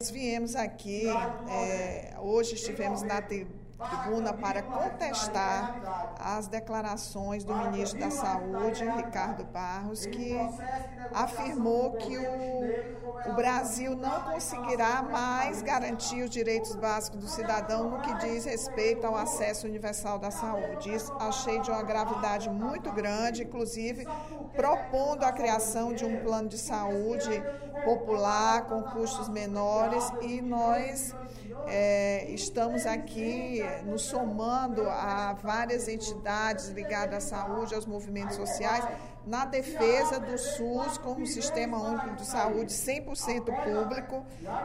Nós viemos aqui, hoje estivemos na tribuna para contestar as declarações do ministro da Saúde, Ricardo Barros, que afirmou que o Brasil não conseguirá mais garantir os direitos básicos do cidadão no que diz respeito ao acesso universal da saúde. Isso achei de uma gravidade muito grande, inclusive propondo a criação de um plano de saúde popular com custos menores, e nós estamos aqui nos somando a várias entidades ligadas à saúde, aos movimentos sociais, na defesa do SUS como Sistema Único de Saúde 100% público.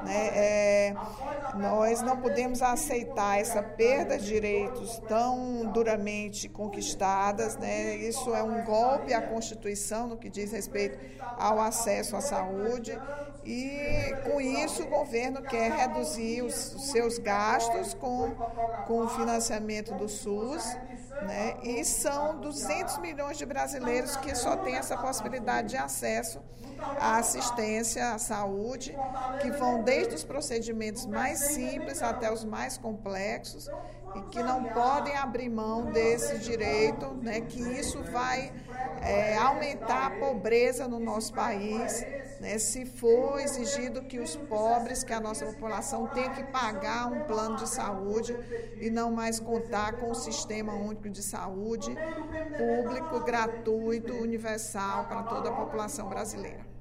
Nós não podemos aceitar essa perda de direitos tão duramente conquistadas. Isso é um golpe à Constituição no que diz respeito ao acesso à saúde, e com isso o governo quer reduzir os seus gastos com o financiamento do SUS, e são 200 milhões de brasileiros que só têm essa possibilidade de acesso à assistência à saúde, que vão desde os procedimentos mais simples até os mais complexos, e que não podem abrir mão desse direito, que isso vai aumentar a pobreza no nosso país, se for exigido que os pobres, que a nossa população tenha que pagar um plano de saúde e não mais contar com o Sistema Único de Saúde público, gratuito, universal para toda a população brasileira.